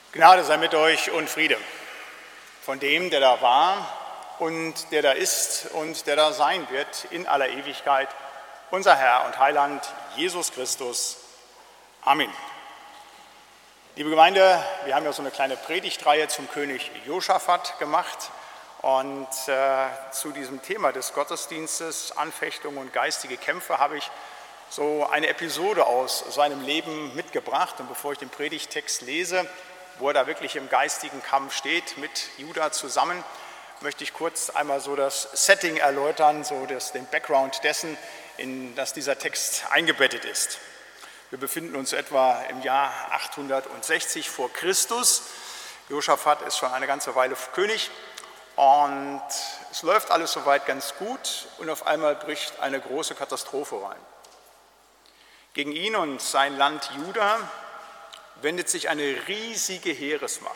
Gnade sei mit euch und Friede von dem, der da war und der da ist und der da sein wird in aller Ewigkeit, unser Herr und Heiland Jesus Christus. Amen. Liebe Gemeinde, wir haben ja so eine kleine Predigtreihe zum König Josaphat gemacht und zu diesem Thema des Gottesdienstes, Anfechtung und geistige Kämpfe, habe ich so eine Episode aus seinem Leben mitgebracht. Und bevor ich den Predigttext lese, wo er da wirklich im geistigen Kampf steht mit Juda zusammen, möchte ich kurz einmal so das Setting erläutern, so den Background dessen, in das dieser Text eingebettet ist. Wir befinden uns etwa im Jahr 860 vor Christus. Josaphat ist schon eine ganze Weile König und es läuft alles soweit ganz gut und auf einmal bricht eine große Katastrophe rein. Gegen ihn und sein Land Juda wendet sich eine riesige Heeresmacht.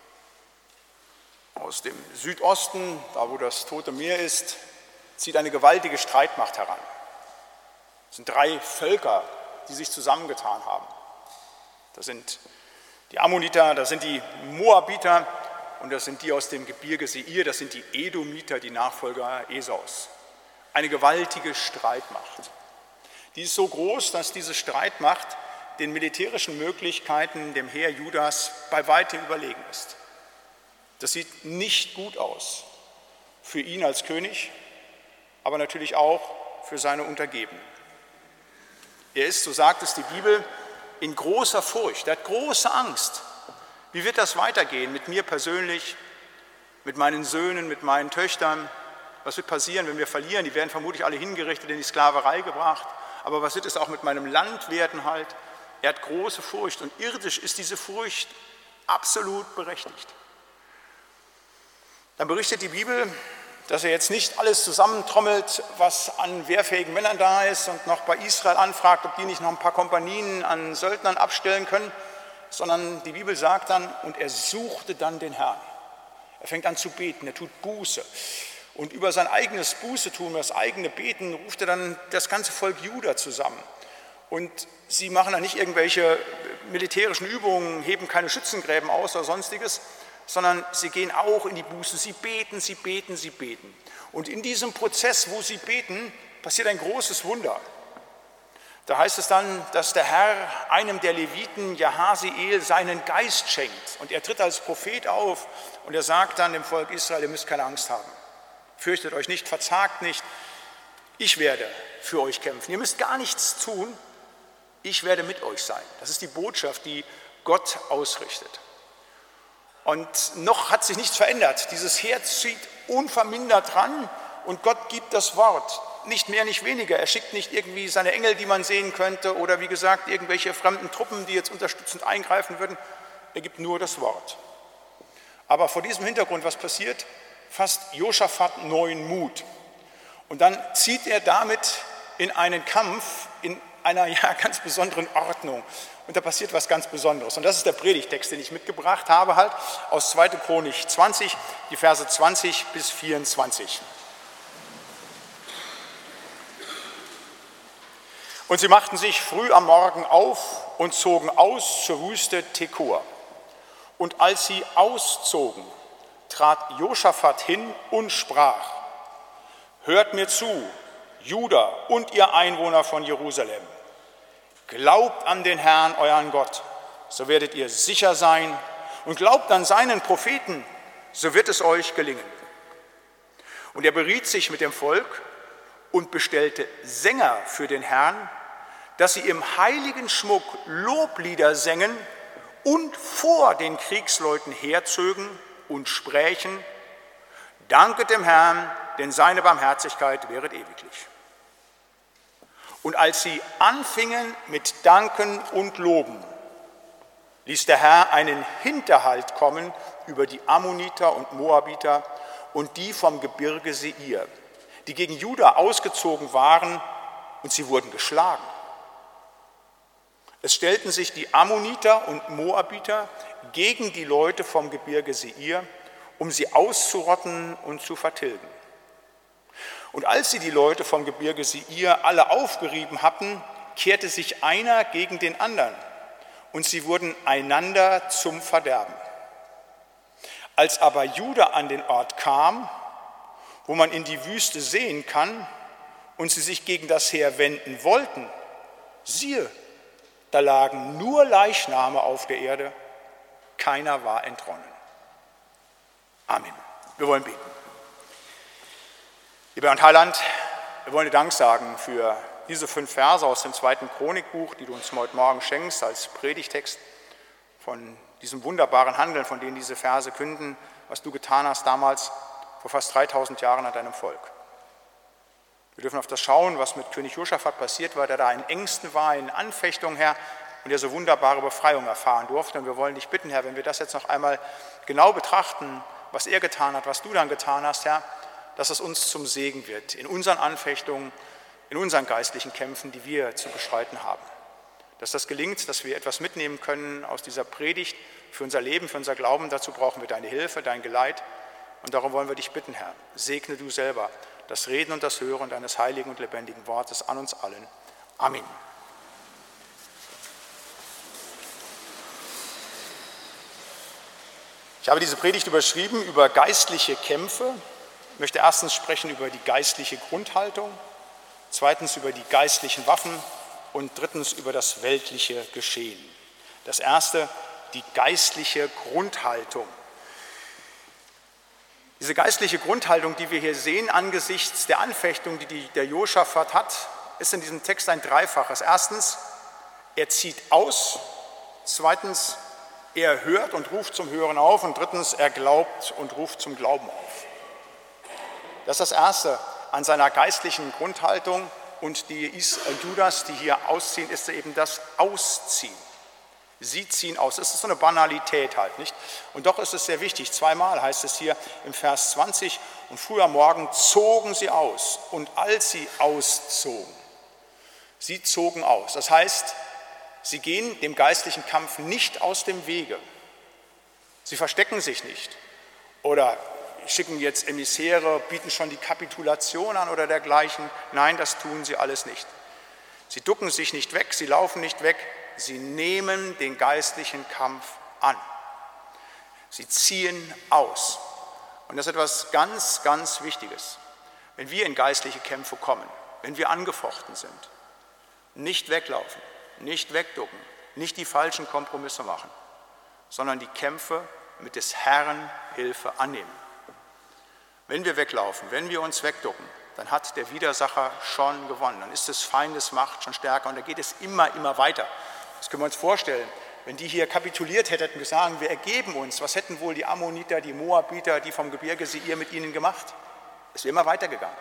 Aus dem Südosten, da wo das Tote Meer ist, zieht eine gewaltige Streitmacht heran. Es sind 3 Völker, die sich zusammengetan haben. Das sind die Ammoniter, das sind die Moabiter und das sind die aus dem Gebirge Seir, das sind die Edomiter, die Nachfolger Esaus. Eine gewaltige Streitmacht. Die ist so groß, dass diese Streitmacht den militärischen Möglichkeiten dem Heer Judas bei weitem überlegen ist. Das sieht nicht gut aus für ihn als König, aber natürlich auch für seine Untergebenen. Er ist, so sagt es die Bibel, in großer Furcht, er hat große Angst. Wie wird das weitergehen mit mir persönlich, mit meinen Söhnen, mit meinen Töchtern? Was wird passieren, wenn wir verlieren? Die werden vermutlich alle hingerichtet, in die Sklaverei gebracht. Aber was wird es auch mit meinem Land werden halt? Er hat große Furcht und irdisch ist diese Furcht absolut berechtigt. Dann berichtet die Bibel, dass er jetzt nicht alles zusammentrommelt, was an wehrfähigen Männern da ist und noch bei Israel anfragt, ob die nicht noch ein paar Kompanien an Söldnern abstellen können, sondern die Bibel sagt dann, und er suchte dann den Herrn. Er fängt an zu beten, er tut Buße. Und über sein eigenes Bußetun, das eigene Beten, ruft er dann das ganze Volk Juda zusammen. Und sie machen dann nicht irgendwelche militärischen Übungen, heben keine Schützengräben aus oder sonstiges, sondern sie gehen auch in die Buße. Sie beten, sie beten, sie beten. Und in diesem Prozess, wo sie beten, passiert ein großes Wunder. Da heißt es dann, dass der Herr einem der Leviten, Jahasiel, seinen Geist schenkt. Und er tritt als Prophet auf und er sagt dann dem Volk Israel, ihr müsst keine Angst haben. Fürchtet euch nicht, verzagt nicht. Ich werde für euch kämpfen. Ihr müsst gar nichts tun. Ich werde mit euch sein. Das ist die Botschaft, die Gott ausrichtet. Und noch hat sich nichts verändert. Dieses Heer zieht unvermindert ran und Gott gibt das Wort. Nicht mehr, nicht weniger. Er schickt nicht irgendwie seine Engel, die man sehen könnte, oder wie gesagt, irgendwelche fremden Truppen, die jetzt unterstützend eingreifen würden. Er gibt nur das Wort. Aber vor diesem Hintergrund, was passiert? Fasst Josaphat neuen Mut. Und dann zieht er damit in einen Kampf, in einer ganz besonderen Ordnung. Und da passiert was ganz Besonderes. Und das ist der Predigtext, den ich mitgebracht habe, halt aus 2. Chronik 20, die Verse 20 bis 24. Und sie machten sich früh am Morgen auf und zogen aus zur Wüste Tekoa. Und als sie auszogen, trat Josaphat hin und sprach: Hört mir zu, Juda und ihr Einwohner von Jerusalem. Glaubt an den Herrn, euren Gott, so werdet ihr sicher sein. Und glaubt an seinen Propheten, so wird es euch gelingen. Und er beriet sich mit dem Volk und bestellte Sänger für den Herrn, dass sie im heiligen Schmuck Loblieder sängen und vor den Kriegsleuten herzögen und sprächen: Danket dem Herrn, denn seine Barmherzigkeit wäret ewiglich. Und als sie anfingen mit Danken und Loben, ließ der Herr einen Hinterhalt kommen über die Ammoniter und Moabiter und die vom Gebirge Seir, die gegen Juda ausgezogen waren, und sie wurden geschlagen. Es stellten sich die Ammoniter und Moabiter gegen die Leute vom Gebirge Seir, um sie auszurotten und zu vertilgen. Und als sie die Leute vom Gebirge Seir alle aufgerieben hatten, kehrte sich einer gegen den anderen und sie wurden einander zum Verderben. Als aber Juda an den Ort kam, wo man in die Wüste sehen kann, und sie sich gegen das Heer wenden wollten, siehe, da lagen nur Leichname auf der Erde, keiner war entronnen. Amen. Wir wollen beten. Lieber Herr Heiland, wir wollen dir Dank sagen für diese 5 Verse aus dem 2. Chronikbuch, die du uns heute Morgen schenkst als Predigtext von diesem wunderbaren Handeln, von denen diese Verse künden, was du getan hast damals vor fast 3000 Jahren an deinem Volk. Wir dürfen auf das schauen, was mit König Josaphat passiert war, der da in Ängsten war, in Anfechtungen, Herr, und der so wunderbare Befreiung erfahren durfte. Und wir wollen dich bitten, Herr, wenn wir das jetzt noch einmal genau betrachten, was er getan hat, was du dann getan hast, Herr, dass es uns zum Segen wird in unseren Anfechtungen, in unseren geistlichen Kämpfen, die wir zu bestreiten haben. Dass das gelingt, dass wir etwas mitnehmen können aus dieser Predigt für unser Leben, für unser Glauben. Dazu brauchen wir deine Hilfe, dein Geleit. Und darum wollen wir dich bitten, Herr, segne du selber das Reden und das Hören deines heiligen und lebendigen Wortes an uns allen. Amen. Ich habe diese Predigt überschrieben über geistliche Kämpfe. Ich möchte erstens sprechen über die geistliche Grundhaltung, zweitens über die geistlichen Waffen und drittens über das weltliche Geschehen. Das erste, die geistliche Grundhaltung. Diese geistliche Grundhaltung, die wir hier sehen angesichts der Anfechtung, die der Josaphat hat, ist in diesem Text ein Dreifaches. Erstens, er zieht aus. Zweitens, er hört und ruft zum Hören auf. Und drittens, er glaubt und ruft zum Glauben auf. Das ist das Erste an seiner geistlichen Grundhaltung. Und die Judas, die hier ausziehen, ist eben das Ausziehen. Sie ziehen aus. Es ist so eine Banalität halt, nicht? Und doch ist es sehr wichtig. 2-mal heißt es hier im Vers 20, und früh am Morgen zogen sie aus. Und als sie auszogen, sie zogen aus. Das heißt, sie gehen dem geistlichen Kampf nicht aus dem Wege. Sie verstecken sich nicht oder schicken jetzt Emissäre, bieten schon die Kapitulation an oder dergleichen. Nein, das tun sie alles nicht. Sie ducken sich nicht weg, sie laufen nicht weg. Sie nehmen den geistlichen Kampf an. Sie ziehen aus. Und das ist etwas ganz, ganz Wichtiges. Wenn wir in geistliche Kämpfe kommen, wenn wir angefochten sind, nicht weglaufen, nicht wegducken, nicht die falschen Kompromisse machen, sondern die Kämpfe mit des Herrn Hilfe annehmen. Wenn wir weglaufen, wenn wir uns wegducken, dann hat der Widersacher schon gewonnen. Dann ist des Feindes Macht schon stärker und da geht es immer, immer weiter. Das können wir uns vorstellen. Wenn die hier kapituliert hätten und gesagt, wir ergeben uns, was hätten wohl die Ammoniter, die Moabiter, die vom Gebirge Seir mit ihnen gemacht? Es wäre immer weitergegangen.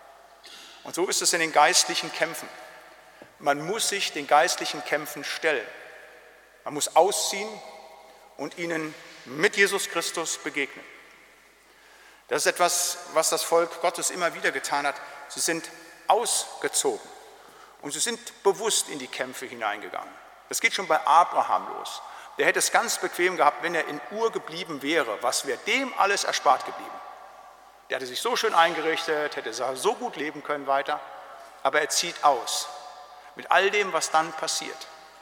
Und so ist es in den geistlichen Kämpfen. Man muss sich den geistlichen Kämpfen stellen. Man muss ausziehen und ihnen mit Jesus Christus begegnen. Das ist etwas, was das Volk Gottes immer wieder getan hat. Sie sind ausgezogen und sie sind bewusst in die Kämpfe hineingegangen. Das geht schon bei Abraham los. Der hätte es ganz bequem gehabt, wenn er in Ur geblieben wäre. Was wäre dem alles erspart geblieben? Der hatte sich so schön eingerichtet, hätte so gut leben können weiter. Aber er zieht aus mit all dem, was dann passiert.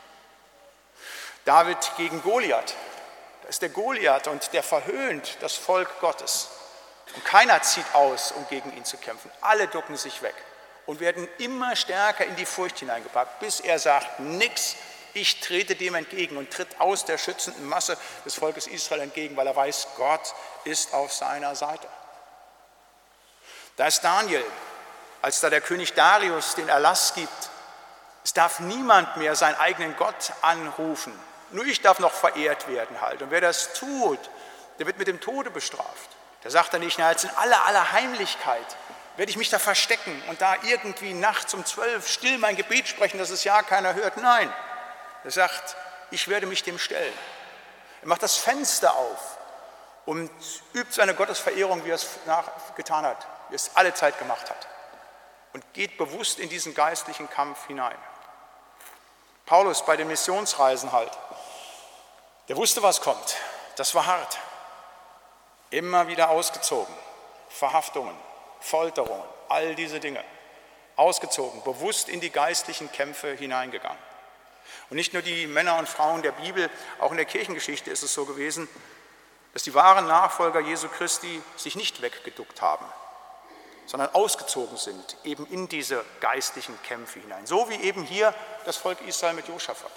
David gegen Goliath. Da ist der Goliath und der verhöhnt das Volk Gottes. Und keiner zieht aus, um gegen ihn zu kämpfen. Alle ducken sich weg und werden immer stärker in die Furcht hineingepackt, bis er sagt, nix, ich trete dem entgegen und tritt aus der schützenden Masse des Volkes Israel entgegen, weil er weiß, Gott ist auf seiner Seite. Da ist Daniel, als da der König Darius den Erlass gibt, es darf niemand mehr seinen eigenen Gott anrufen, nur ich darf noch verehrt werden halt. Und wer das tut, der wird mit dem Tode bestraft. Der sagt dann nicht, na, jetzt in aller Heimlichkeit werde ich mich da verstecken und da irgendwie nachts um 12 still mein Gebet sprechen, dass es ja keiner hört. Nein, er sagt, ich werde mich dem stellen. Er macht das Fenster auf und übt seine Gottesverehrung, wie er es getan hat, wie er es alle Zeit gemacht hat. Und geht bewusst in diesen geistlichen Kampf hinein. Paulus bei den Missionsreisen halt, der wusste, was kommt. Das war hart. Immer wieder ausgezogen. Verhaftungen, Folterungen, all diese Dinge. Ausgezogen, bewusst in die geistlichen Kämpfe hineingegangen. Und nicht nur die Männer und Frauen der Bibel, auch in der Kirchengeschichte ist es so gewesen, dass die wahren Nachfolger Jesu Christi sich nicht weggeduckt haben, sondern ausgezogen sind, eben in diese geistlichen Kämpfe hinein. So wie eben hier das Volk Israel mit Josaphat.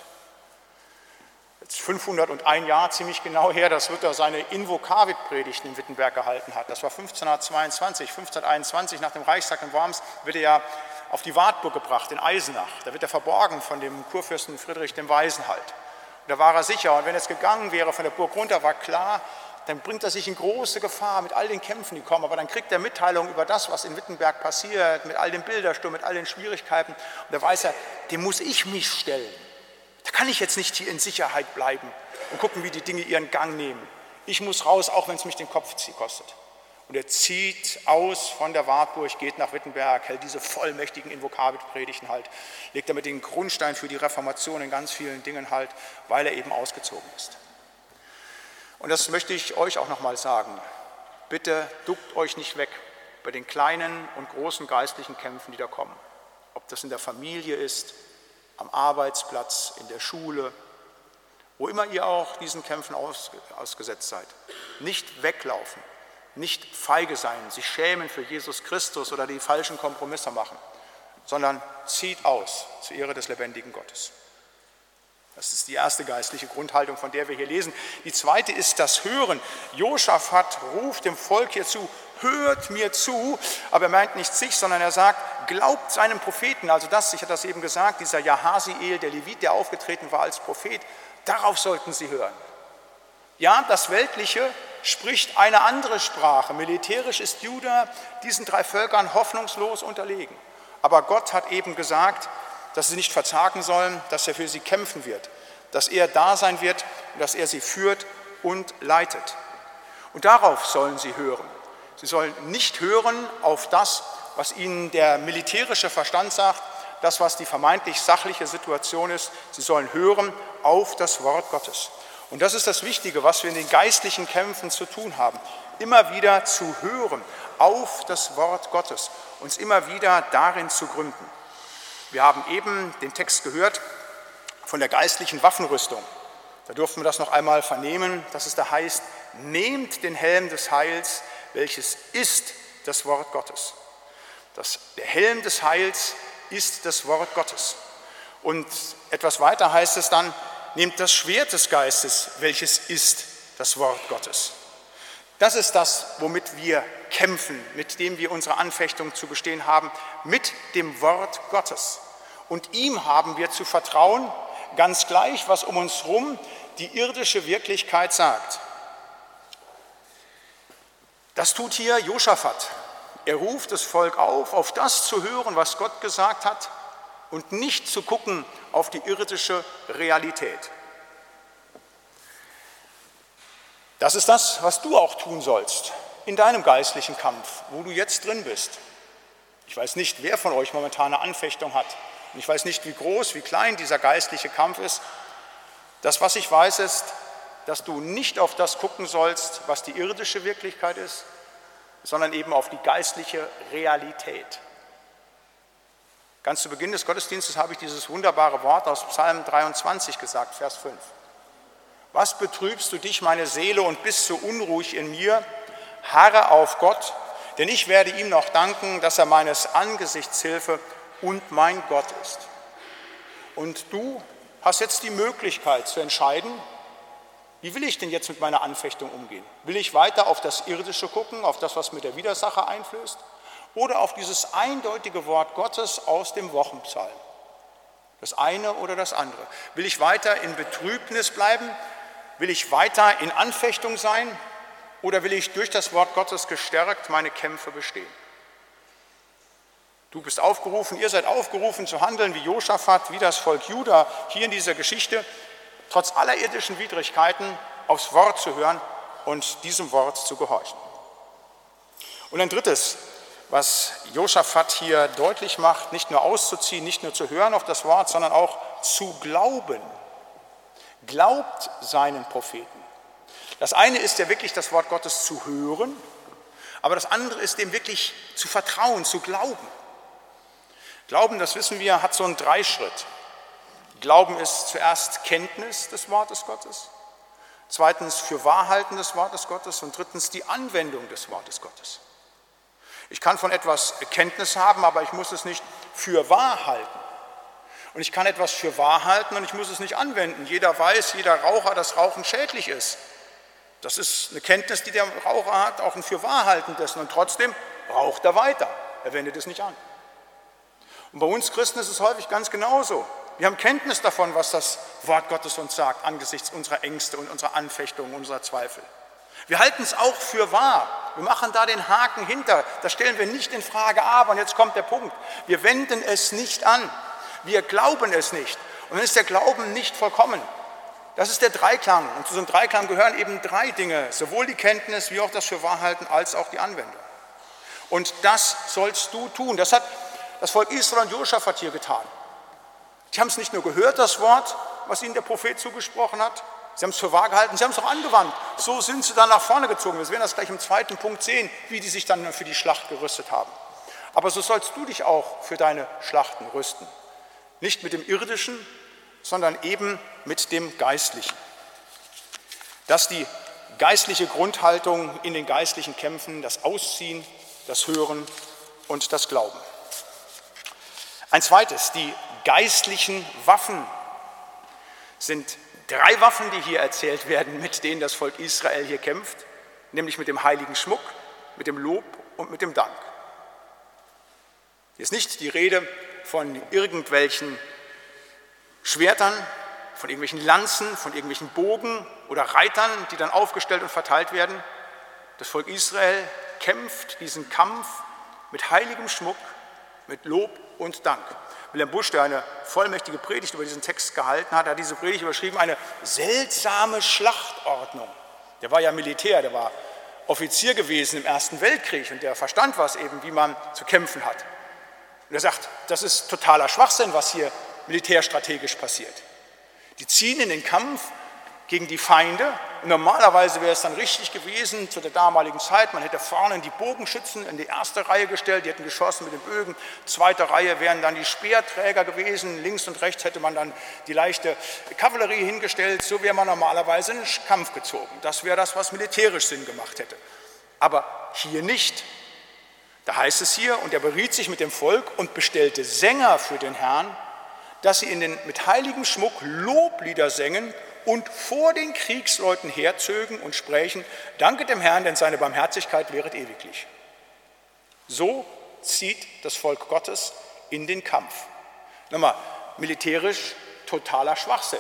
Jetzt 501 Jahre ziemlich genau her, dass Luther seine Invokavit-Predigten in Wittenberg gehalten hat. Das war 1522, 1521 nach dem Reichstag in Worms wird er ja auf die Wartburg gebracht in Eisenach. Da wird er verborgen von dem Kurfürsten Friedrich dem Weisen halt. Und da war er sicher. Und wenn es gegangen wäre von der Burg runter, war klar, dann bringt er sich in große Gefahr mit all den Kämpfen, die kommen. Aber dann kriegt er Mitteilungen über das, was in Wittenberg passiert, mit all dem Bildersturm, mit all den Schwierigkeiten. Und da weiß er, dem muss ich mich stellen. Da kann ich jetzt nicht hier in Sicherheit bleiben und gucken, wie die Dinge ihren Gang nehmen. Ich muss raus, auch wenn es mich den Kopf kostet. Und er zieht aus von der Wartburg, geht nach Wittenberg, hält diese vollmächtigen Invokavit-Predigten halt, legt damit den Grundstein für die Reformation in ganz vielen Dingen halt, weil er eben ausgezogen ist. Und das möchte ich euch auch nochmal sagen. Bitte duckt euch nicht weg bei den kleinen und großen geistlichen Kämpfen, die da kommen. Ob das in der Familie ist, am Arbeitsplatz, in der Schule, wo immer ihr auch diesen Kämpfen ausgesetzt seid. Nicht weglaufen, nicht feige sein, sich schämen für Jesus Christus oder die falschen Kompromisse machen, sondern zieht aus zur Ehre des lebendigen Gottes. Das ist die erste geistliche Grundhaltung, von der wir hier lesen. Die zweite ist das Hören. Josaphat ruft dem Volk hier zu, hört mir zu, aber er meint nicht sich, sondern er sagt, glaubt seinem Propheten. Also das, ich hatte das eben gesagt, dieser Jahasiel, der Levit, der aufgetreten war als Prophet, darauf sollten sie hören. Ja, das Weltliche spricht eine andere Sprache. Militärisch ist Juda diesen 3 Völkern hoffnungslos unterlegen. Aber Gott hat eben gesagt, dass sie nicht verzagen sollen, dass er für sie kämpfen wird, dass er da sein wird, dass er sie führt und leitet. Und darauf sollen sie hören. Sie sollen nicht hören auf das, was ihnen der militärische Verstand sagt, das, was die vermeintlich sachliche Situation ist. Sie sollen hören auf das Wort Gottes. Und das ist das Wichtige, was wir in den geistlichen Kämpfen zu tun haben. Immer wieder zu hören auf das Wort Gottes, uns immer wieder darin zu gründen. Wir haben eben den Text gehört von der geistlichen Waffenrüstung. Da durften wir das noch einmal vernehmen, dass es da heißt, nehmt den Helm des Heils, welches ist das Wort Gottes. Der Helm des Heils ist das Wort Gottes. Und etwas weiter heißt es dann, nehmt das Schwert des Geistes, welches ist das Wort Gottes. Das ist das, womit wir kämpfen, mit dem wir unsere Anfechtung zu bestehen haben, mit dem Wort Gottes. Und ihm haben wir zu vertrauen, ganz gleich, was um uns herum die irdische Wirklichkeit sagt. Das tut hier Josaphat. Er ruft das Volk auf das zu hören, was Gott gesagt hat und nicht zu gucken auf die irdische Realität. Das ist das, was du auch tun sollst in deinem geistlichen Kampf, wo du jetzt drin bist. Ich weiß nicht, wer von euch momentan eine Anfechtung hat. Und ich weiß nicht, wie groß, wie klein dieser geistliche Kampf ist. Das, was ich weiß, ist, dass du nicht auf das gucken sollst, was die irdische Wirklichkeit ist, sondern eben auf die geistliche Realität. Ganz zu Beginn des Gottesdienstes habe ich dieses wunderbare Wort aus Psalm 23 gesagt, Vers 5. Was betrübst du dich, meine Seele, und bist so unruhig in mir? Harre auf Gott, denn ich werde ihm noch danken, dass er meines Angesichts Hilfe und mein Gott ist. Und du hast jetzt die Möglichkeit zu entscheiden, wie will ich denn jetzt mit meiner Anfechtung umgehen? Will ich weiter auf das Irdische gucken, auf das, was mir der Widersacher einflößt? Oder auf dieses eindeutige Wort Gottes aus dem Wochenpsalm? Das eine oder das andere. Will ich weiter in Betrübnis bleiben? Will ich weiter in Anfechtung sein? Oder will ich durch das Wort Gottes gestärkt meine Kämpfe bestehen? Du bist aufgerufen, ihr seid aufgerufen zu handeln wie Josaphat, wie das Volk Juda hier in dieser Geschichte, trotz aller irdischen Widrigkeiten aufs Wort zu hören und diesem Wort zu gehorchen. Und ein drittes, was Josaphat hier deutlich macht, nicht nur auszuziehen, nicht nur zu hören auf das Wort, sondern auch zu glauben. Glaubt seinen Propheten. Das eine ist ja wirklich das Wort Gottes zu hören, aber das andere ist dem wirklich zu vertrauen, zu glauben. Glauben, das wissen wir, hat so einen Dreischritt. Glauben ist zuerst Kenntnis des Wortes Gottes, Zweitens für Wahrhalten des Wortes Gottes und drittens die Anwendung des Wortes Gottes. Ich kann von etwas Kenntnis haben, aber ich muss es nicht für wahr halten. Und ich kann etwas für wahr halten und ich muss es nicht anwenden. Jeder weiß, jeder Raucher, dass Rauchen schädlich ist. Das ist eine Kenntnis, die der Raucher hat, auch ein für wahr halten dessen. Und trotzdem raucht er weiter. Er wendet es nicht an. Und bei uns Christen ist es häufig ganz genauso. Wir haben Kenntnis davon, was das Wort Gottes uns sagt, angesichts unserer Ängste und unserer Anfechtungen, unserer Zweifel. Wir halten es auch für wahr. Wir machen da den Haken hinter. Das stellen wir nicht in Frage, aber, und jetzt kommt der Punkt, wir wenden es nicht an. Wir glauben es nicht. Und dann ist der Glauben nicht vollkommen. Das ist der Dreiklang. Und zu so einem Dreiklang gehören eben 3 Dinge, sowohl die Kenntnis wie auch das Fürwahrhalten als auch die Anwendung. Und das sollst du tun. Das hat das Volk Israel und Josaphat hier getan. Die haben es nicht nur gehört, das Wort, was ihnen der Prophet zugesprochen hat, sie haben es für wahr gehalten, sie haben es auch angewandt. So sind sie dann nach vorne gezogen. Wir werden das gleich im 2. Punkt sehen, wie die sich dann für die Schlacht gerüstet haben. Aber so sollst du dich auch für deine Schlachten rüsten. Nicht mit dem Irdischen, sondern eben mit dem Geistlichen. Das ist die geistliche Grundhaltung in den geistlichen Kämpfen, das Ausziehen, das Hören und das Glauben. Ein zweites, die geistlichen Waffen sind 3 Waffen, die hier erzählt werden, mit denen das Volk Israel hier kämpft, nämlich mit dem heiligen Schmuck, mit dem Lob und mit dem Dank. Hier ist nicht die Rede von irgendwelchen Schwertern, von irgendwelchen Lanzen, von irgendwelchen Bogen oder Reitern, die dann aufgestellt und verteilt werden. Das Volk Israel kämpft diesen Kampf mit heiligem Schmuck, mit Lob und Dank. Wilhelm Busch, der eine vollmächtige Predigt über diesen Text gehalten hat, hat diese Predigt überschrieben, eine seltsame Schlachtordnung. Der war ja Militär, der war Offizier gewesen im Ersten Weltkrieg und der verstand was eben, wie man zu kämpfen hat. Und er sagt, das ist totaler Schwachsinn, was hier militärstrategisch passiert. Die ziehen in den Kampf gegen die Feinde. Und normalerweise wäre es dann richtig gewesen zu der damaligen Zeit, man hätte vorne die Bogenschützen in die erste Reihe gestellt, die hätten geschossen mit den Bögen. Zweite Reihe wären dann die Speerträger gewesen, links und rechts hätte man dann die leichte Kavallerie hingestellt. So wäre man normalerweise in den Kampf gezogen. Das wäre das, was militärisch Sinn gemacht hätte. Aber hier nicht. Da heißt es hier, und er beriet sich mit dem Volk und bestellte Sänger für den Herrn, dass sie mit heiligem Schmuck Loblieder sängen und vor den Kriegsleuten herzögen und sprächen, danket dem Herrn, denn seine Barmherzigkeit wäret ewiglich. So zieht das Volk Gottes in den Kampf. Nochmal, militärisch totaler Schwachsinn.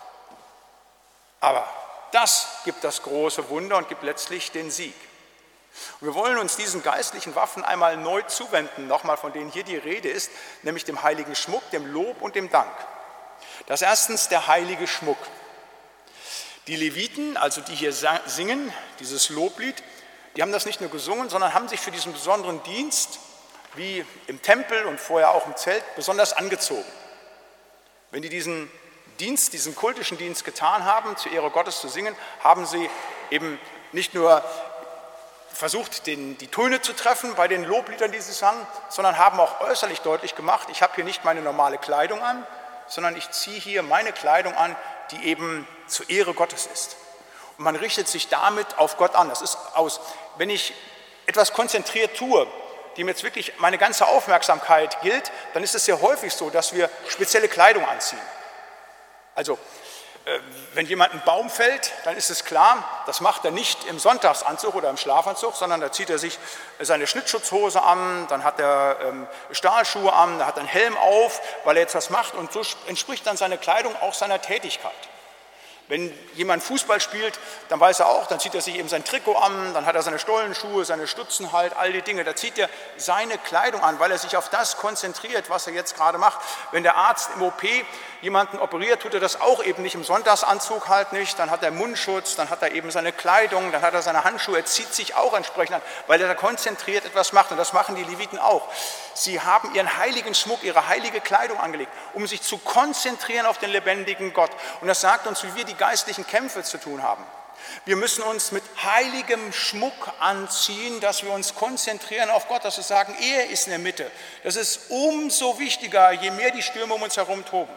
Aber das gibt das große Wunder und gibt letztlich den Sieg. Und wir wollen uns diesen geistlichen Waffen einmal neu zuwenden, nochmal von denen hier die Rede ist, nämlich dem heiligen Schmuck, dem Lob und dem Dank. Das erstens der heilige Schmuck. Die Leviten, also die hier singen, dieses Loblied, die haben das nicht nur gesungen, sondern haben sich für diesen besonderen Dienst, wie im Tempel und vorher auch im Zelt, besonders angezogen. Wenn die diesen Dienst, diesen kultischen Dienst getan haben, zur Ehre Gottes zu singen, haben sie eben nicht nur versucht, die Töne zu treffen bei den Lobliedern, die sie sangen, sondern haben auch äußerlich deutlich gemacht, ich habe hier nicht meine normale Kleidung an, sondern ich ziehe hier meine Kleidung an, die eben zur Ehre Gottes ist. Und man richtet sich damit auf Gott an. Das ist wenn ich etwas konzentriert tue, dem jetzt wirklich meine ganze Aufmerksamkeit gilt, dann ist es sehr häufig so, dass wir spezielle Kleidung anziehen. Also, wenn jemand einen Baum fällt, dann ist es klar, das macht er nicht im Sonntagsanzug oder im Schlafanzug, sondern da zieht er sich seine Schnittschutzhose an, dann hat er Stahlschuhe an, da hat er einen Helm auf, weil er jetzt was macht und so entspricht dann seine Kleidung auch seiner Tätigkeit. Wenn jemand Fußball spielt, dann weiß er auch, dann zieht er sich eben sein Trikot an, dann hat er seine Stollenschuhe, seine Stutzen halt, all die Dinge. Da zieht er seine Kleidung an, weil er sich auf das konzentriert, was er jetzt gerade macht. Wenn der Arzt im OP jemanden operiert, tut er das auch eben nicht im Sonntagsanzug halt nicht. Dann hat er Mundschutz, dann hat er eben seine Kleidung, dann hat er seine Handschuhe. Er zieht sich auch entsprechend an, weil er da konzentriert etwas macht. Und das machen die Leviten auch. Sie haben ihren heiligen Schmuck, ihre heilige Kleidung angelegt, um sich zu konzentrieren auf den lebendigen Gott. Und das sagt uns, wie wir die geistlichen Kämpfe zu tun haben. Wir müssen uns mit heiligem Schmuck anziehen, dass wir uns konzentrieren auf Gott, dass wir sagen, er ist in der Mitte. Das ist umso wichtiger, je mehr die Stürme um uns herum toben.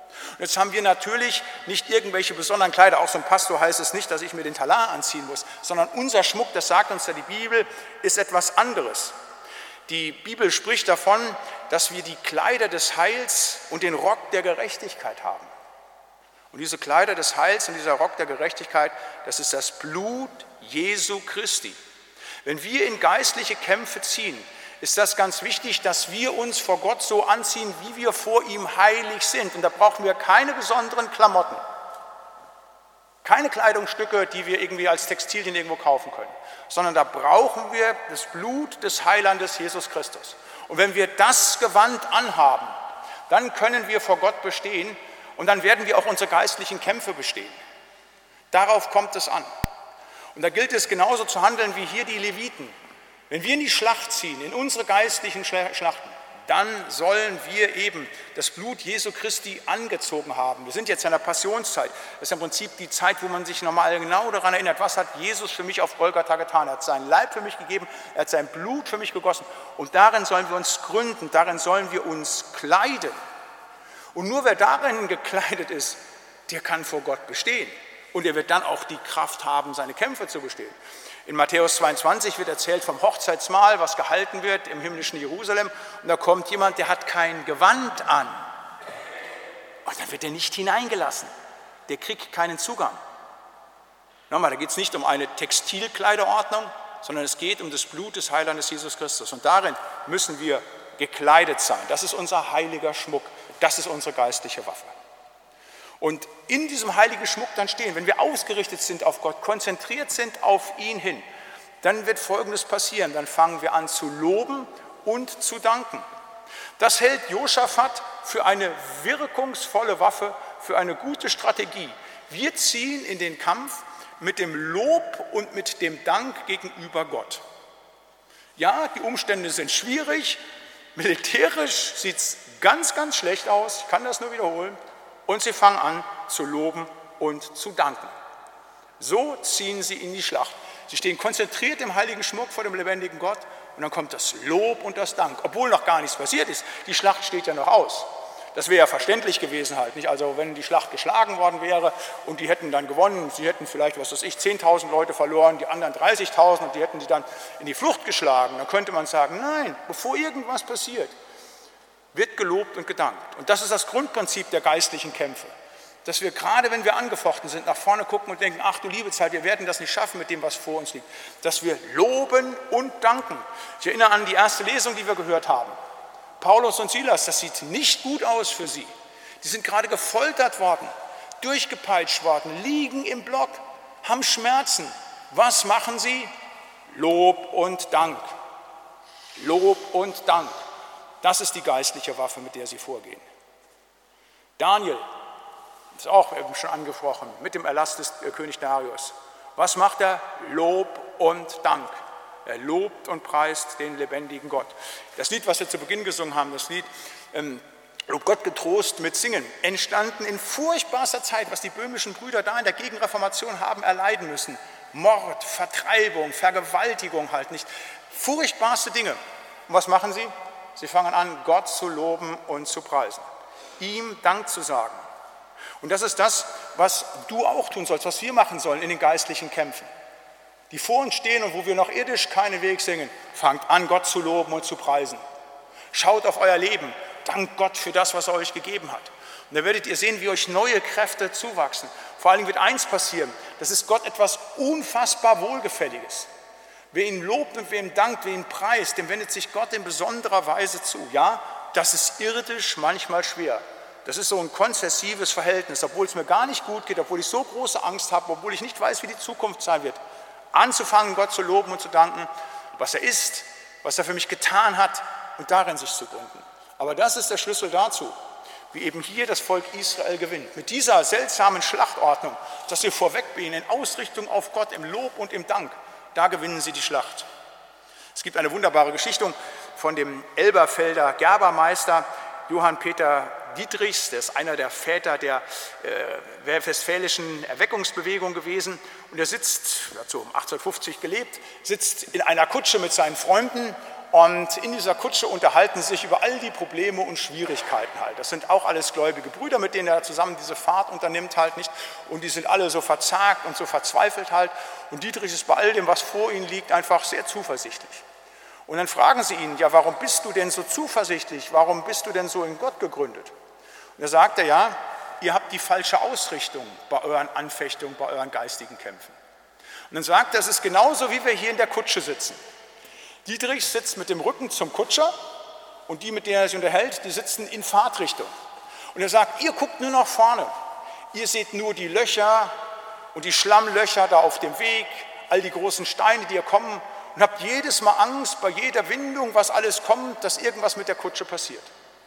Und jetzt haben wir natürlich nicht irgendwelche besonderen Kleider, auch so ein Pastor heißt es nicht, dass ich mir den Talar anziehen muss, sondern unser Schmuck, das sagt uns ja die Bibel, ist etwas anderes. Die Bibel spricht davon, dass wir die Kleider des Heils und den Rock der Gerechtigkeit haben. Und diese Kleider des Heils und dieser Rock der Gerechtigkeit, das ist das Blut Jesu Christi. Wenn wir in geistliche Kämpfe ziehen, ist das ganz wichtig, dass wir uns vor Gott so anziehen, wie wir vor ihm heilig sind. Und da brauchen wir keine besonderen Klamotten, keine Kleidungsstücke, die wir irgendwie als Textilien irgendwo kaufen können, sondern da brauchen wir das Blut des Heilandes Jesus Christus. Und wenn wir das Gewand anhaben, dann können wir vor Gott bestehen und dann werden wir auch unsere geistlichen Kämpfe bestehen. Darauf kommt es an. Und da gilt es genauso zu handeln wie hier die Leviten. Wenn wir in die Schlacht ziehen, in unsere geistlichen Schlachten, dann sollen wir eben das Blut Jesu Christi angezogen haben. Wir sind jetzt in der Passionszeit. Das ist im Prinzip die Zeit, wo man sich nochmal genau daran erinnert, was hat Jesus für mich auf Golgatha getan. Er hat seinen Leib für mich gegeben, er hat sein Blut für mich gegossen. Und darin sollen wir uns gründen, darin sollen wir uns kleiden. Und nur wer darin gekleidet ist, der kann vor Gott bestehen. Und er wird dann auch die Kraft haben, seine Kämpfe zu bestehen. In Matthäus 22 wird erzählt vom Hochzeitsmahl, was gehalten wird im himmlischen Jerusalem. Und da kommt jemand, der hat kein Gewand an. Und dann wird er nicht hineingelassen. Der kriegt keinen Zugang. Nochmal, da geht es nicht um eine Textilkleiderordnung, sondern es geht um das Blut des Heilandes Jesus Christus. Und darin müssen wir gekleidet sein. Das ist unser heiliger Schmuck. Das ist unsere geistliche Waffe. Und in diesem heiligen Schmuck dann stehen, wenn wir ausgerichtet sind auf Gott, konzentriert sind auf ihn hin, dann wird Folgendes passieren. Dann fangen wir an zu loben und zu danken. Das hält Josaphat für eine wirkungsvolle Waffe, für eine gute Strategie. Wir ziehen in den Kampf mit dem Lob und mit dem Dank gegenüber Gott. Ja, die Umstände sind schwierig, militärisch sieht es ganz, ganz schlecht aus, ich kann das nur wiederholen. Und sie fangen an zu loben und zu danken. So ziehen sie in die Schlacht. Sie stehen konzentriert im heiligen Schmuck vor dem lebendigen Gott und dann kommt das Lob und das Dank, obwohl noch gar nichts passiert ist. Die Schlacht steht ja noch aus. Das wäre ja verständlich gewesen halt, nicht? Also wenn die Schlacht geschlagen worden wäre und die hätten dann gewonnen, sie hätten vielleicht, 10.000 Leute verloren, die anderen 30.000 und die hätten sie dann in die Flucht geschlagen, dann könnte man sagen, nein, bevor irgendwas passiert, wird gelobt und gedankt. Und das ist das Grundprinzip der geistlichen Kämpfe. Dass wir gerade, wenn wir angefochten sind, nach vorne gucken und denken, ach du liebe Zeit, wir werden das nicht schaffen mit dem, was vor uns liegt. Dass wir loben und danken. Ich erinnere an die erste Lesung, die wir gehört haben. Paulus und Silas, das sieht nicht gut aus für sie. Die sind gerade gefoltert worden, durchgepeitscht worden, liegen im Block, haben Schmerzen. Was machen sie? Lob und Dank. Lob und Dank. Das ist die geistliche Waffe, mit der sie vorgehen. Daniel, ist auch eben schon angesprochen, mit dem Erlass des König Darius. Was macht er? Lob und Dank. Er lobt und preist den lebendigen Gott. Das Lied, was wir zu Beginn gesungen haben, das Lied Lob Gott getrost mit Singen, entstanden in furchtbarster Zeit, was die böhmischen Brüder da in der Gegenreformation haben erleiden müssen. Mord, Vertreibung, Vergewaltigung halt nicht. Furchtbarste Dinge. Und was machen sie? Sie fangen an, Gott zu loben und zu preisen, ihm Dank zu sagen. Und das ist das, was du auch tun sollst, was wir machen sollen in den geistlichen Kämpfen. Die vor uns stehen und wo wir noch irdisch keinen Weg singen, fangt an, Gott zu loben und zu preisen. Schaut auf euer Leben, dankt Gott für das, was er euch gegeben hat. Und dann werdet ihr sehen, wie euch neue Kräfte zuwachsen. Vor allen Dingen wird eins passieren, das ist Gott etwas unfassbar Wohlgefälliges. Wer ihn lobt und wer ihm dankt, wer ihn preist, dem wendet sich Gott in besonderer Weise zu. Ja, das ist irdisch manchmal schwer. Das ist so ein konzessives Verhältnis, obwohl es mir gar nicht gut geht, obwohl ich so große Angst habe, obwohl ich nicht weiß, wie die Zukunft sein wird. Anzufangen, Gott zu loben und zu danken, was er ist, was er für mich getan hat und darin sich zu gründen. Aber das ist der Schlüssel dazu, wie eben hier das Volk Israel gewinnt. Mit dieser seltsamen Schlachtordnung, dass wir vorweggehen in Ausrichtung auf Gott, im Lob und im Dank. Da gewinnen sie die Schlacht. Es gibt eine wunderbare Geschichte von dem Elberfelder Gerbermeister Johann Peter Dietrichs, der ist einer der Väter der westfälischen Erweckungsbewegung gewesen. Und er sitzt, er hat so um 1850 gelebt, sitzt in einer Kutsche mit seinen Freunden Und in dieser Kutsche unterhalten sie sich über all die Probleme und Schwierigkeiten halt. Das sind auch alles gläubige Brüder, mit denen er zusammen diese Fahrt unternimmt halt nicht. Und die sind alle so verzagt und so verzweifelt halt. Und Dietrich ist bei all dem, was vor ihnen liegt, einfach sehr zuversichtlich. Und dann fragen sie ihn, ja, warum bist du denn so zuversichtlich? Warum bist du denn so in Gott gegründet? Und da sagt er, ja, ihr habt die falsche Ausrichtung bei euren Anfechtungen, bei euren geistigen Kämpfen. Und dann sagt er, es ist genauso, wie wir hier in der Kutsche sitzen. Dietrich sitzt mit dem Rücken zum Kutscher und die, mit denen er sich unterhält, die sitzen in Fahrtrichtung. Und er sagt, ihr guckt nur nach vorne. Ihr seht nur die Löcher und die Schlammlöcher da auf dem Weg, all die großen Steine, die hier kommen und habt jedes Mal Angst bei jeder Windung, was alles kommt, dass irgendwas mit der Kutsche passiert.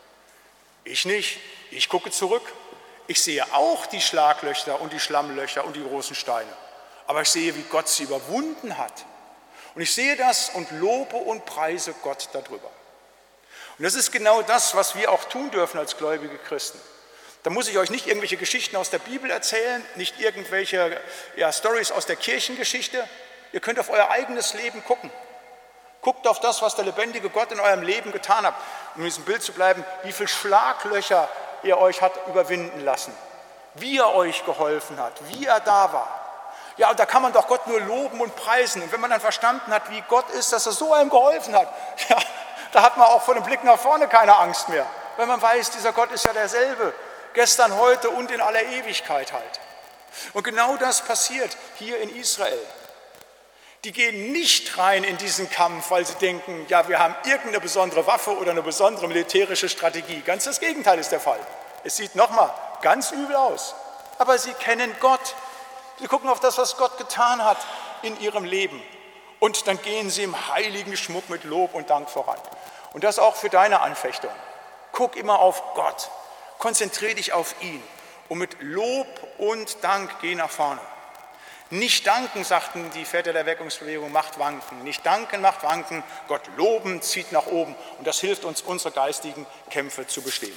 Ich nicht. Ich gucke zurück. Ich sehe auch die Schlaglöcher und die Schlammlöcher und die großen Steine. Aber ich sehe, wie Gott sie überwunden hat. Und ich sehe das und lobe und preise Gott darüber. Und das ist genau das, was wir auch tun dürfen als gläubige Christen. Da muss ich euch nicht irgendwelche Geschichten aus der Bibel erzählen, nicht irgendwelche Storys aus der Kirchengeschichte. Ihr könnt auf euer eigenes Leben gucken. Guckt auf das, was der lebendige Gott in eurem Leben getan hat. Um in diesem Bild zu bleiben, wie viele Schlaglöcher er euch hat überwinden lassen, wie er euch geholfen hat, wie er da war. Ja, und da kann man doch Gott nur loben und preisen. Und wenn man dann verstanden hat, wie Gott ist, dass er so einem geholfen hat, ja, da hat man auch vor dem Blick nach vorne keine Angst mehr. Weil man weiß, dieser Gott ist ja derselbe, gestern, heute und in aller Ewigkeit halt. Und genau das passiert hier in Israel. Die gehen nicht rein in diesen Kampf, weil sie denken, ja, wir haben irgendeine besondere Waffe oder eine besondere militärische Strategie. Ganz das Gegenteil ist der Fall. Es sieht nochmal ganz übel aus. Aber sie kennen Gott. Sie gucken auf das, was Gott getan hat in ihrem Leben. Und dann gehen sie im heiligen Schmuck mit Lob und Dank voran. Und das auch für deine Anfechtung. Guck immer auf Gott. Konzentriere dich auf ihn. Und mit Lob und Dank geh nach vorne. Nicht danken, sagten die Väter der Erweckungsbewegung, macht wanken. Nicht danken macht wanken. Gott loben zieht nach oben. Und das hilft uns, unsere geistigen Kämpfe zu bestehen.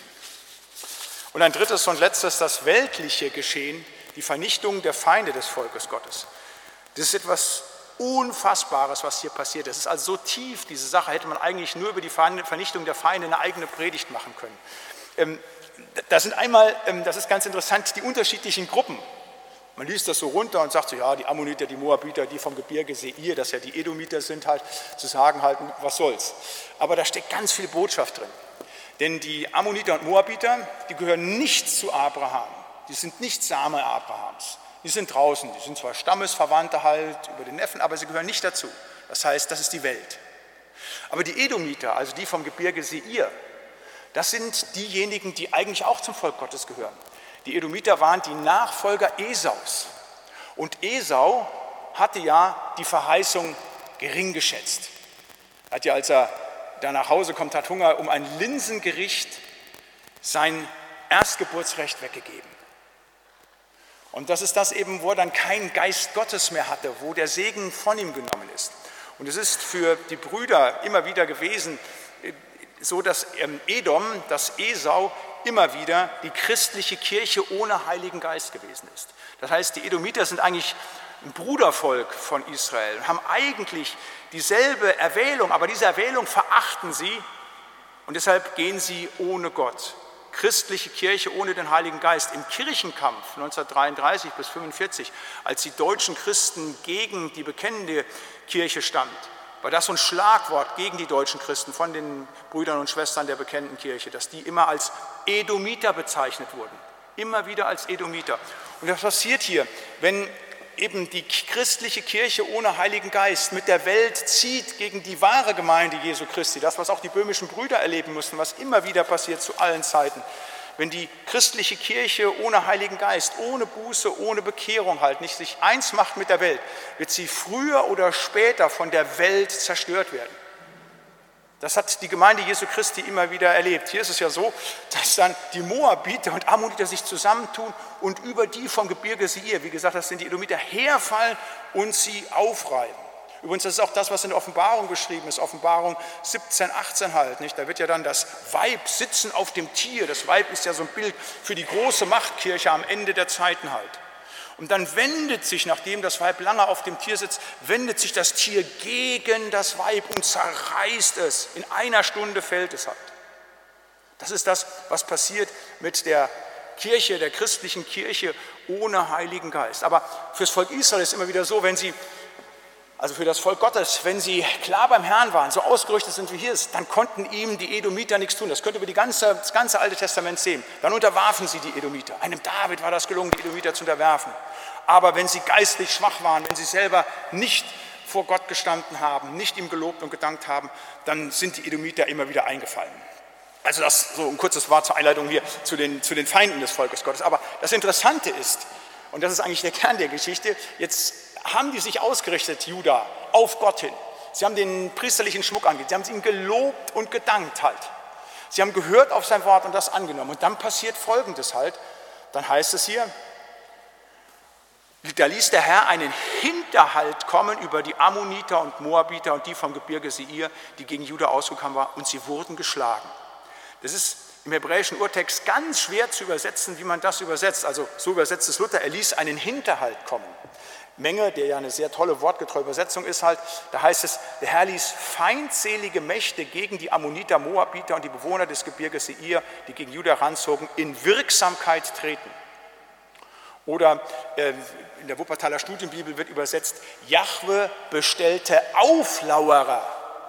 Und ein drittes und letztes, das weltliche Geschehen, die Vernichtung der Feinde des Volkes Gottes. Das ist etwas Unfassbares, was hier passiert. Das ist also so tief, diese Sache hätte man eigentlich nur über die Vernichtung der Feinde eine eigene Predigt machen können. Das sind einmal, das ist ganz interessant, die unterschiedlichen Gruppen. Man liest das so runter und sagt so, ja, die Ammoniter, die Moabiter, die vom Gebirge Seir, das ja die Edomiter sind halt, zu sagen halt, was soll's. Aber da steckt ganz viel Botschaft drin. Denn die Ammoniter und Moabiter, die gehören nicht zu Abraham. Die sind nicht Same Abrahams. Die sind draußen. Die sind zwar Stammesverwandte halt über den Neffen, aber sie gehören nicht dazu. Das heißt, das ist die Welt. Aber die Edomiter, also die vom Gebirge Seir, das sind diejenigen, die eigentlich auch zum Volk Gottes gehören. Die Edomiter waren die Nachfolger Esaus. Und Esau hatte ja die Verheißung gering geschätzt. Er hat ja, als er da nach Hause kommt, hat Hunger, um ein Linsengericht sein Erstgeburtsrecht weggegeben. Und das ist das eben, wo er dann keinen Geist Gottes mehr hatte, wo der Segen von ihm genommen ist. Und es ist für die Brüder immer wieder gewesen, so dass Edom, dass Esau immer wieder die christliche Kirche ohne Heiligen Geist gewesen ist. Das heißt, die Edomiter sind eigentlich ein Brudervolk von Israel und haben eigentlich dieselbe Erwählung, aber diese Erwählung verachten sie und deshalb gehen sie ohne Gott. Christliche Kirche ohne den Heiligen Geist. Im Kirchenkampf 1933 bis 1945, als die deutschen Christen gegen die bekennende Kirche standen, war das so ein Schlagwort gegen die deutschen Christen von den Brüdern und Schwestern der bekennenden Kirche, dass die immer als Edomiter bezeichnet wurden. Immer wieder als Edomiter. Und das passiert hier, wenn eben die christliche Kirche ohne Heiligen Geist mit der Welt zieht gegen die wahre Gemeinde Jesu Christi, das, was auch die böhmischen Brüder erleben mussten, was immer wieder passiert zu allen Zeiten. Wenn die christliche Kirche ohne Heiligen Geist, ohne Buße, ohne Bekehrung halt nicht sich eins macht mit der Welt, wird sie früher oder später von der Welt zerstört werden. Das hat die Gemeinde Jesu Christi immer wieder erlebt. Hier ist es ja so, dass dann die Moabiter und Ammoniter sich zusammentun und über die vom Gebirge Seir, wie gesagt, das sind die Edomiter, herfallen und sie aufreiben. Übrigens, das ist auch das, was in der Offenbarung beschrieben ist, Offenbarung 17, 18 halt. Nicht? Da wird ja dann das Weib sitzen auf dem Tier. Das Weib ist ja so ein Bild für die große Machtkirche am Ende der Zeiten halt. Und dann wendet sich, nachdem das Weib lange auf dem Tier sitzt, wendet sich das Tier gegen das Weib und zerreißt es. In einer Stunde fällt es halt. Das ist das, was passiert mit der Kirche, der christlichen Kirche ohne Heiligen Geist. Aber fürs Volk Israel ist es immer wieder so, also für das Volk Gottes, wenn sie klar beim Herrn waren, so ausgerüstet sind wie hier ist, dann konnten ihm die Edomiter nichts tun. Das könnt ihr über das ganze Alte Testament sehen. Dann unterwarfen sie die Edomiter. Einem David war das gelungen, die Edomiter zu unterwerfen. Aber wenn sie geistlich schwach waren, wenn sie selber nicht vor Gott gestanden haben, nicht ihm gelobt und gedankt haben, dann sind die Edomiter immer wieder eingefallen. Also das so ein kurzes Wort zur Einleitung hier zu den Feinden des Volkes Gottes. Aber das Interessante ist, und das ist eigentlich der Kern der Geschichte, jetzt haben die sich ausgerichtet, Juda, auf Gott hin. Sie haben den priesterlichen Schmuck angelegt, sie haben ihm gelobt und gedankt halt. Sie haben gehört auf sein Wort und das angenommen. Und dann passiert Folgendes halt, dann heißt es hier, da ließ der Herr einen Hinterhalt kommen über die Ammoniter und Moabiter und die vom Gebirge Seir, die gegen Juda ausgekommen waren, und sie wurden geschlagen. Das ist im hebräischen Urtext ganz schwer zu übersetzen, wie man das übersetzt. Also so übersetzt es Luther, er ließ einen Hinterhalt kommen. Menge, der ja eine sehr tolle wortgetreue Übersetzung ist halt, da heißt es, der Herr ließ feindselige Mächte gegen die Ammoniter, Moabiter und die Bewohner des Gebirges Seir, die gegen Juda ranzogen, in Wirksamkeit treten. Oder in der Wuppertaler Studienbibel wird übersetzt, Jahwe bestellte Auflauerer.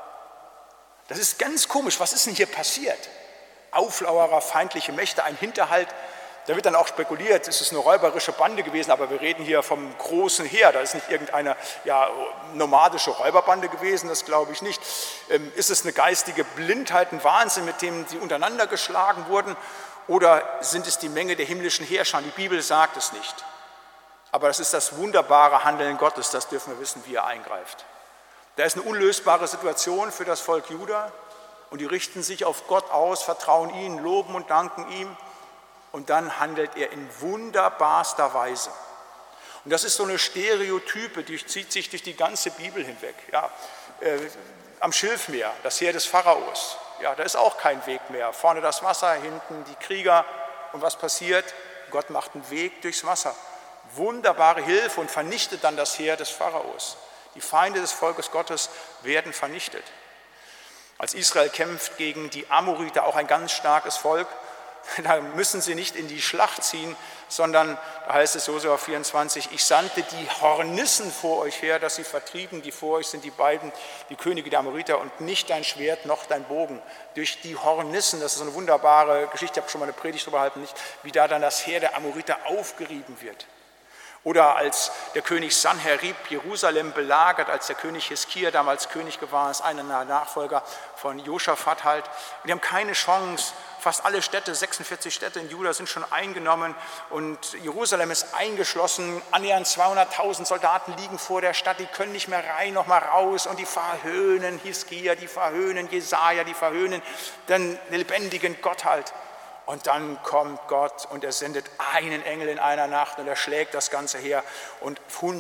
Das ist ganz komisch, was ist denn hier passiert? Auflauerer, feindliche Mächte, ein Hinterhalt. Da wird dann auch spekuliert, ist es eine räuberische Bande gewesen, aber wir reden hier vom großen Heer, da ist nicht irgendeine nomadische Räuberbande gewesen, das glaube ich nicht. Ist es eine geistige Blindheit, ein Wahnsinn, mit dem sie untereinander geschlagen wurden, oder sind es die Menge der himmlischen Herrscher? Die Bibel sagt es nicht. Aber das ist das wunderbare Handeln Gottes, das dürfen wir wissen, wie er eingreift. Da ist eine unlösbare Situation für das Volk Juda und die richten sich auf Gott aus, vertrauen ihm, loben und danken ihm. Und dann handelt er in wunderbarster Weise. Und das ist so eine Stereotype, die zieht sich durch die ganze Bibel hinweg. Ja, am Schilfmeer, das Heer des Pharaos, ja, da ist auch kein Weg mehr. Vorne das Wasser, hinten die Krieger. Und was passiert? Gott macht einen Weg durchs Wasser. Wunderbare Hilfe und vernichtet dann das Heer des Pharaos. Die Feinde des Volkes Gottes werden vernichtet. Als Israel kämpft gegen die Amoriter, auch ein ganz starkes Volk, da müssen sie nicht in die Schlacht ziehen, sondern, da heißt es Josua 24, ich sandte die Hornissen vor euch her, dass sie vertrieben, die vor euch sind, die Könige der Amoriter, und nicht dein Schwert noch dein Bogen. Durch die Hornissen, das ist so eine wunderbare Geschichte, ich habe schon mal eine Predigt darüber gehalten, wie da dann das Heer der Amoriter aufgerieben wird. Oder als der König Sanherib Jerusalem belagert, als der König Hiskia damals König war, ist einer Nachfolger von Josaphat halt. Und die haben keine Chance. Fast alle Städte, 46 Städte in Juda sind schon eingenommen und Jerusalem ist eingeschlossen. Annähernd 200.000 Soldaten liegen vor der Stadt, die können nicht mehr rein, noch mal raus, und die verhöhnen Hiskia, die verhöhnen Jesaja, die verhöhnen den lebendigen Gott halt. Und dann kommt Gott und er sendet einen Engel in einer Nacht und er schlägt das Ganze her und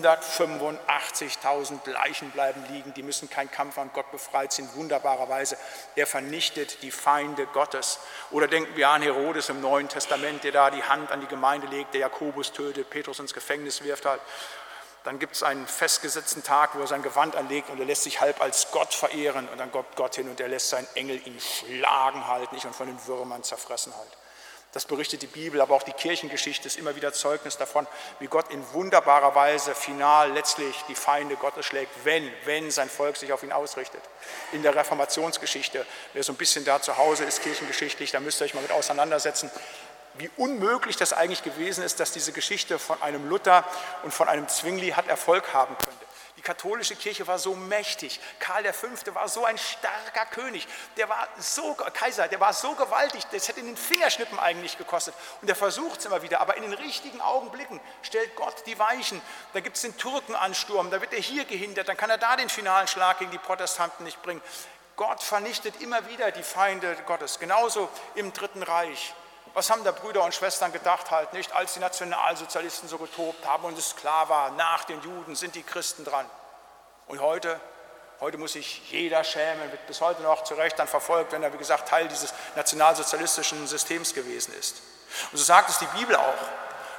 185.000 Leichen bleiben liegen, die müssen keinen Kampf an Gott befreit sind, wunderbarerweise. Er vernichtet die Feinde Gottes. Oder denken wir an Herodes im Neuen Testament, der da die Hand an die Gemeinde legt, der Jakobus tötet, Petrus ins Gefängnis wirft halt. Dann gibt es einen festgesetzten Tag, wo er sein Gewand anlegt und er lässt sich halb als Gott verehren und dann kommt Gott hin und er lässt seinen Engel ihn schlagen halt, nicht, und von den Würmern zerfressen halt. Das berichtet die Bibel, aber auch die Kirchengeschichte ist immer wieder Zeugnis davon, wie Gott in wunderbarer Weise final letztlich die Feinde Gottes schlägt, wenn sein Volk sich auf ihn ausrichtet. In der Reformationsgeschichte, wer so ein bisschen da zu Hause ist, kirchengeschichtlich, da müsst ihr euch mal mit auseinandersetzen, wie unmöglich das eigentlich gewesen ist, dass diese Geschichte von einem Luther und von einem Zwingli hat Erfolg haben könnte. Die katholische Kirche war so mächtig. Karl V. war so ein starker König. Kaiser, der war so gewaltig, das hätte ihn den Fingerschnippen eigentlich gekostet. Und er versucht es immer wieder, aber in den richtigen Augenblicken stellt Gott die Weichen. Da gibt es den Türkenansturm, da wird er hier gehindert, dann kann er da den finalen Schlag gegen die Protestanten nicht bringen. Gott vernichtet immer wieder die Feinde Gottes, genauso im Dritten Reich. Was haben da Brüder und Schwestern gedacht halt nicht, als die Nationalsozialisten so getobt haben und es klar war, nach den Juden sind die Christen dran. Und heute muss sich jeder schämen, wird bis heute noch zu Recht dann verfolgt, wenn er, wie gesagt, Teil dieses nationalsozialistischen Systems gewesen ist. Und so sagt es die Bibel auch.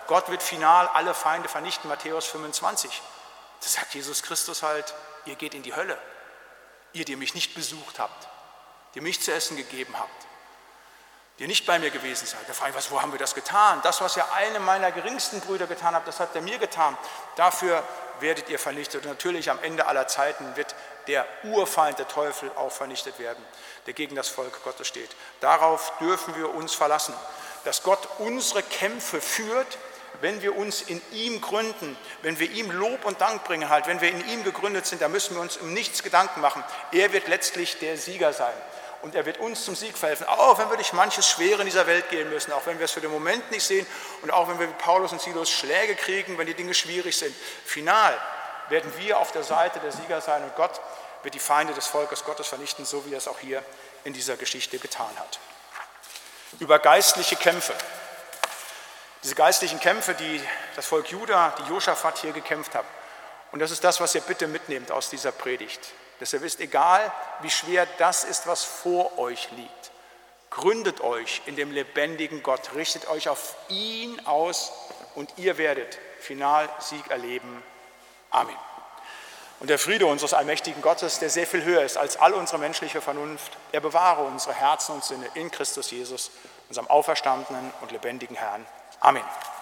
Gott wird final alle Feinde vernichten, Matthäus 25. Da sagt Jesus Christus halt, ihr geht in die Hölle. Ihr, die mich nicht besucht habt, die mich zu essen gegeben habt, die ihr nicht bei mir gewesen seid. Da frage ich, wo haben wir das getan? Das, was ihr einem meiner geringsten Brüder getan habt, das hat er mir getan. Dafür werdet ihr vernichtet. Und natürlich am Ende aller Zeiten wird der Urfeind, der Teufel, auch vernichtet werden, der gegen das Volk Gottes steht. Darauf dürfen wir uns verlassen, dass Gott unsere Kämpfe führt, wenn wir uns in ihm gründen, wenn wir ihm Lob und Dank bringen, halt, wenn wir in ihm gegründet sind, da müssen wir uns um nichts Gedanken machen. Er wird letztlich der Sieger sein. Und er wird uns zum Sieg verhelfen, auch wenn wir durch manches Schwere in dieser Welt gehen müssen, auch wenn wir es für den Moment nicht sehen und auch wenn wir wie Paulus und Silas Schläge kriegen, wenn die Dinge schwierig sind. Final werden wir auf der Seite der Sieger sein und Gott wird die Feinde des Volkes Gottes vernichten, so wie er es auch hier in dieser Geschichte getan hat. Über geistliche Kämpfe. Diese geistlichen Kämpfe, die das Volk Juda, die Josaphat hier gekämpft haben. Und das ist das, was ihr bitte mitnehmt aus dieser Predigt. Dass ihr wisst, egal wie schwer das ist, was vor euch liegt, gründet euch in dem lebendigen Gott, richtet euch auf ihn aus und ihr werdet final Sieg erleben. Amen. Und der Friede unseres allmächtigen Gottes, der sehr viel höher ist als all unsere menschliche Vernunft, er bewahre unsere Herzen und Sinne in Christus Jesus, unserem auferstandenen und lebendigen Herrn. Amen.